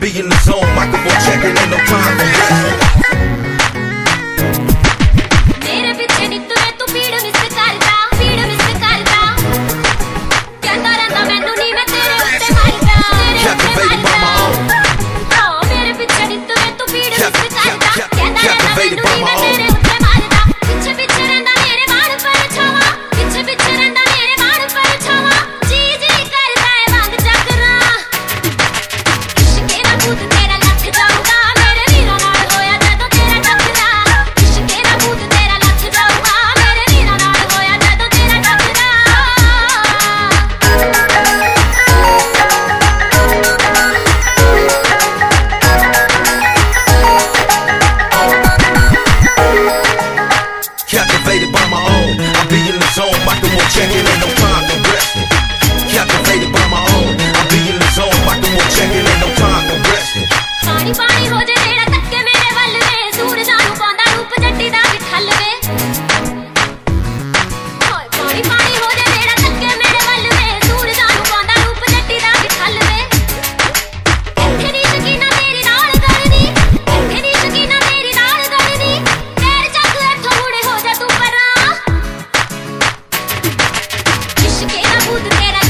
be in the zone, microphone checking, ain't no time for rest. मेरे पीछे नी तू भीड़ मिस करदा कहता रहंदा मैनू नी मैं तेरे उत्ते मरदा मेरे पीछे नी तू भीड़ मिस करदा कहता रहंदा मैनू नी मैं तेरे उत्ते मरदा पीछे रहंदा मेरे बाण पर छावा पीछे रहंदा मेरे बाण पर छावा जी करदा है रंग चकरा इश्के दा भूत तेरा लथ जाऊगा मेरे वीरां नाल होया जदों तेरा टकरा इश्के दा भूत तेरा लथ जाऊगा मेरे वीरां नाल होया जदों तेरा टकरा Captivated by my own, I'll be in the zone, microphone checking, ain't no time to rest. Captivated by my own, I'll be in the zone, microphone checking, ain't no time to rest. पानी पानी हो जे तेरा तक्के मेरे वल वे सूरजां नूं पांदा रूप जट्टी दा विठल वे हाय पानी पानी हो जे तेरा तक्के मेरे वल वे सूरजां नूं पांदा रूप जट्टी दा विठल वे इत्थे दी शकीना तेरी नाल गलदी इत्थे दी शकीना तेरी नाल गलदी पैर चक इत्थों मुड़े हो जा तू परां इश्के दा भूत तेरा